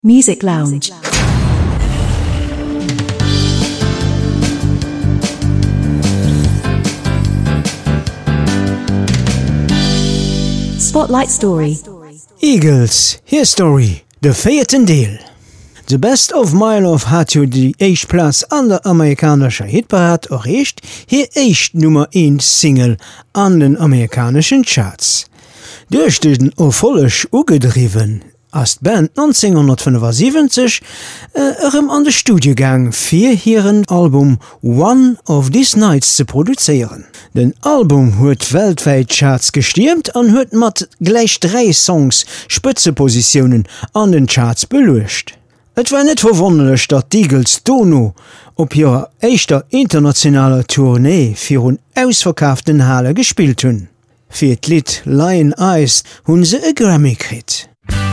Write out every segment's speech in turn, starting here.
Music Lounge. Spotlight Story. Eagles, Here Story, de 4. Deel. The Best of My Love hat jo die Eichtplatz an der amerikanischer Hitparade erreicht, hier echt Nummer 1 Single an den amerikanischen Charts. Durch den Erfolg ugedriven, als die Band 1975 an de Studiogang für ihren Album One of These Nights zu produzieren. Den Album huet weltweit Charts gestürmt und huet mat gleich 3 Songs Spitzepositionen an den Charts belucht. Et war net verwunderlich, dat Eagles Dono op ihrer echter internationaler Tournee für hun ausverkauften Halle gespielt hun. Für d Lied Lion Eyes hun se e Grammy krit.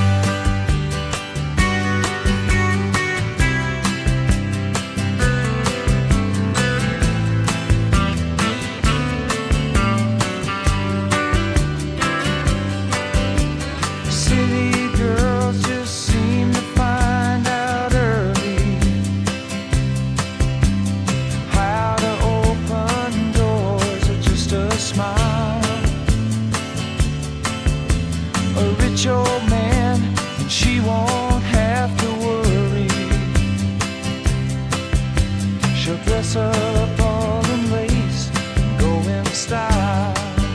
Up all in lace, go in style.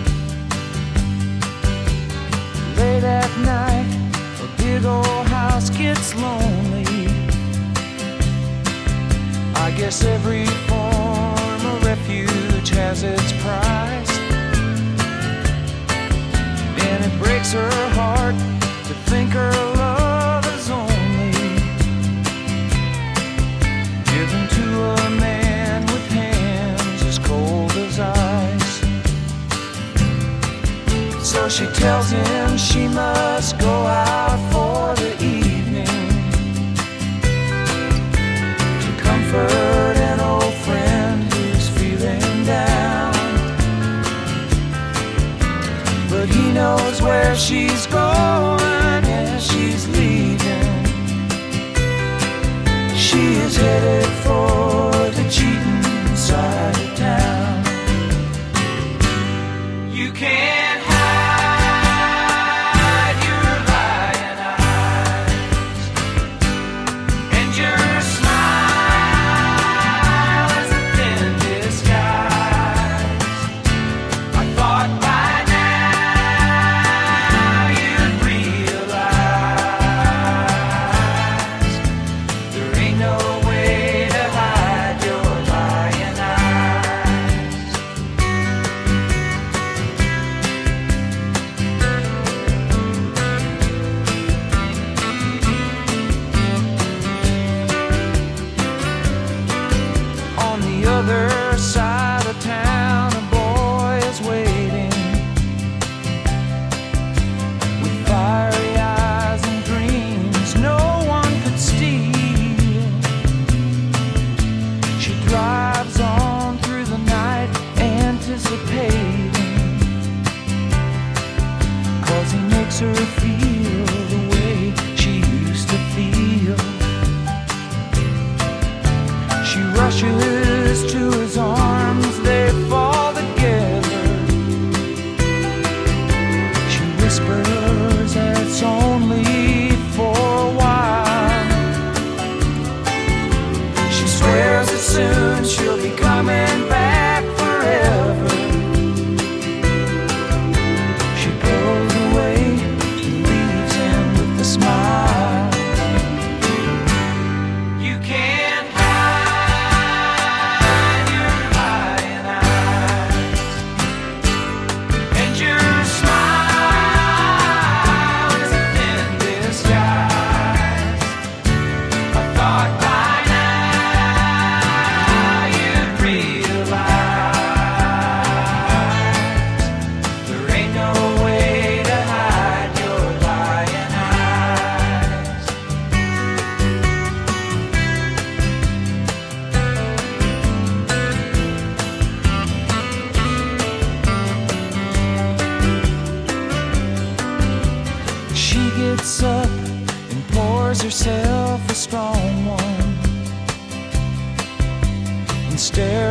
Late at night, a big old house gets lonely. I guess every form of refuge has its price, and it breaks her heart to think her love is only given to a man eyes. So she tells him she must go out for the evening to comfort an old friend who's feeling down. But he knows where she's going as she's leaving. She is headed for the cheating side of town. You can't hide your lying eyes, and your smile is a thin disguise. I thought by now you'd realize there ain't no way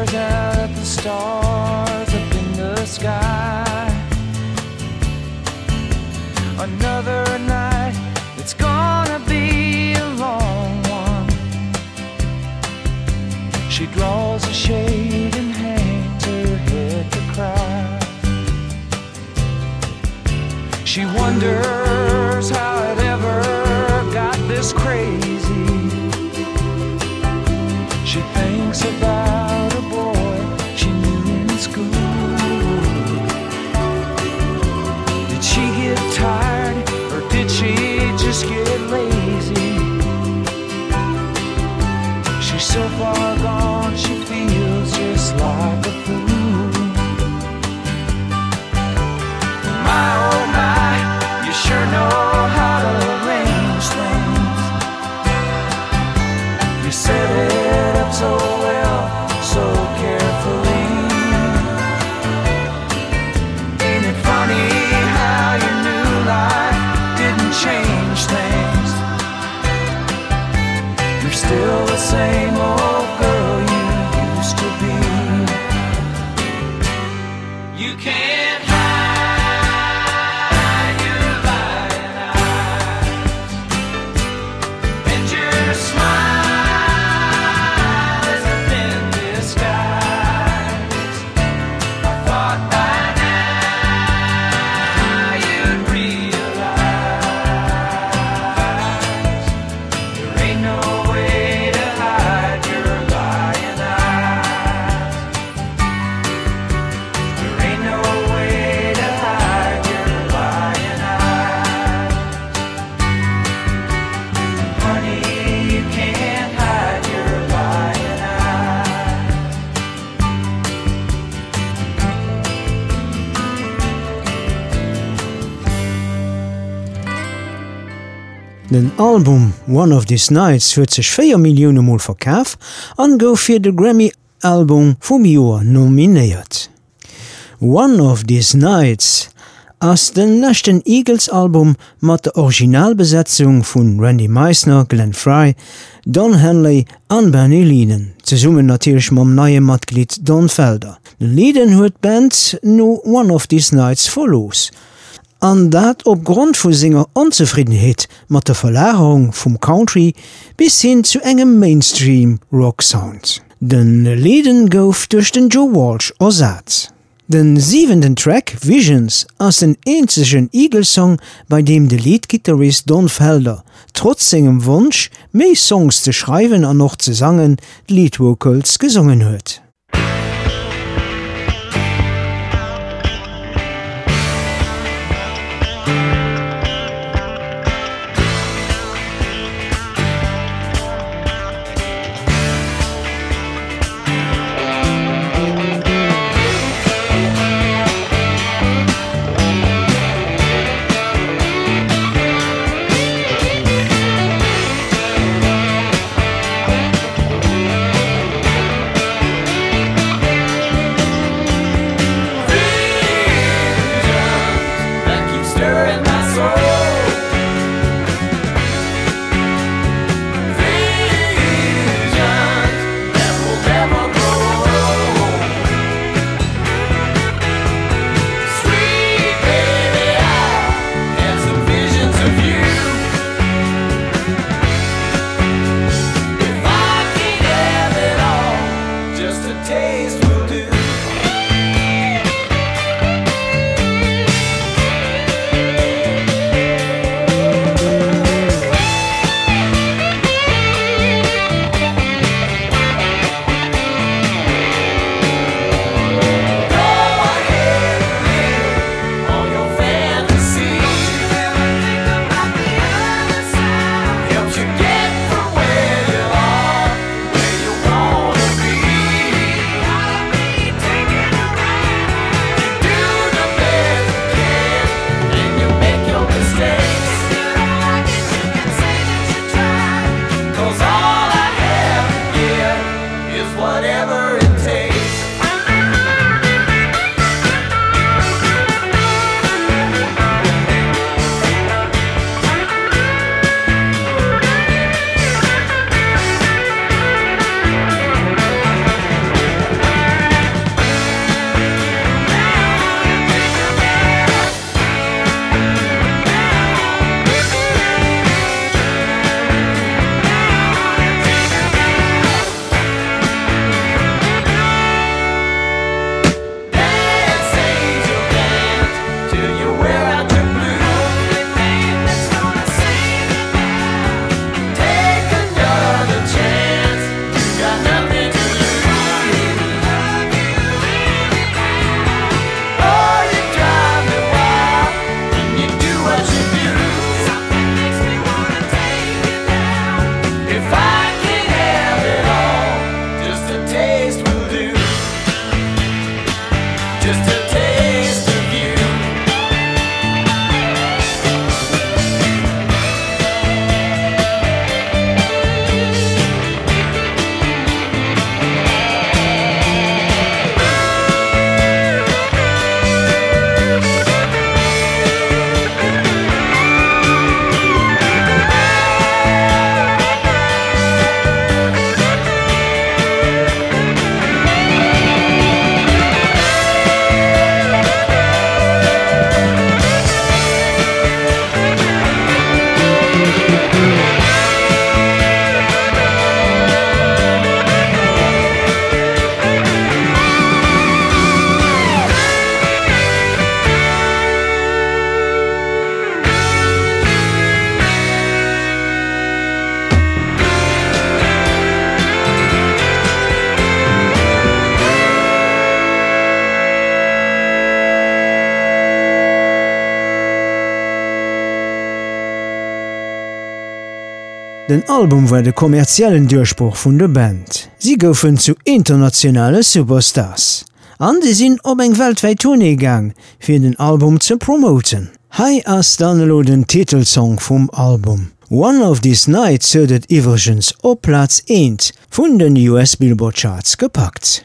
stares out at the stars up in the sky. Another night, it's gonna be a long one. She draws a shade and hangs her head to cry. She wonders how it ever got this crazy. She thinks about a boy she knew in school. Did she get tired or did she just get lazy? She's so far gone, she feels just like a fool. My oh my, you sure know how to arrange things. You set it up so well, so carefully. Ain't it funny how your new life didn't change things? You're still the same old girl you used to be. You can't hide your lying eyes, and your smile is a thin disguise. I thought by now you'd realize there ain't no way to hide your lying eyes. There ain't no way to hide your lying eyes. Honey, you can't hide your lying eyes. Den Album One of These Nights huet sech 4 Millioune Mal verkaaf an gouf fir de Grammy-Album vum Joer nominéiert. One of These Nights ass den lächten Eagles-Album mat der Originalbesetzung vun Randy Meisner, Glenn Frey, Don Henley an Benny Linen, zesummen natilech mam neie Matglied Don Felder. Den Lieden huet Band no One of These Nights verlos. An dat opgrund vu senger Onzufriedenheet mat der Verlagerung vum Country bis hin zu engem Mainstream-Rock-Sound. Den Lieden gouf durch den Joe Walsh ersatz. Den 7. Track Visions ass den enzegen Eagle-Song, bei dem de Leadgitarrist Don Felder trotz engem Wunsch méi Songs ze schreiben an noch ze sangen Leadvocals gesungen huet. Den Album war de kommerziellen Durchbruch vun der Band. Sie goufen zu internationale Superstars. An die sinn op eng weltweit Tourneegang fir den Album ze promoten. Hei ass dannelo den Titelsong vum Album. One of These Nights huet iwwergens op Platz 1 vun den US Billboard Charts gepackt.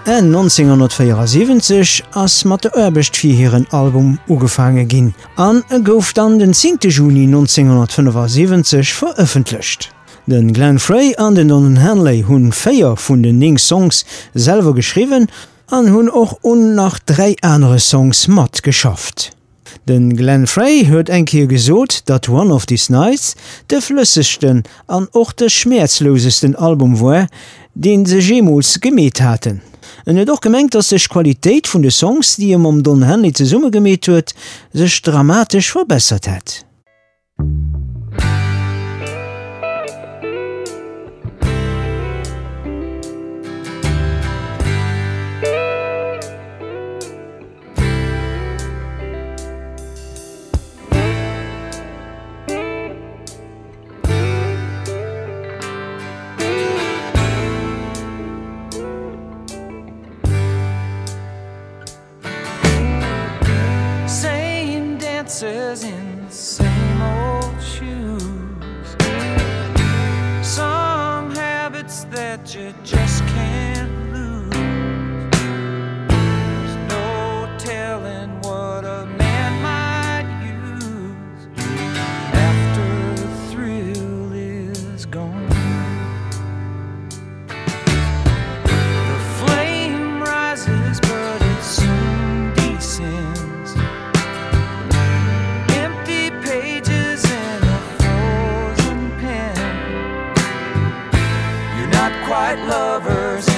En 1974 ass mat der Örbecht fir hireieren Album ugefange ginn. An gouf dann den 10. Juni 1975 veröffentlicht. Den Glenn Frey an den Don Henley hunn 4 vun den 9 Songs selwer geschriwen an hunn och nach 3 andere Songs mat geschafft. Den Glenn Frey huet engkeer gesot, dat One of These Nights de flüssigsten an och de schmerzlosesten Album war, den se jemals gemet hatten. En het doch gemengt, dat sech Qualitéit vun de Songs, die am Don Henley ze summe gemet huet, sech dramatisch verbessert het. In same old shoes, some habits that you just can't lose. There's no telling what a man might use after the thrill is gone. The flame rises, but it soon descends. Quite lovers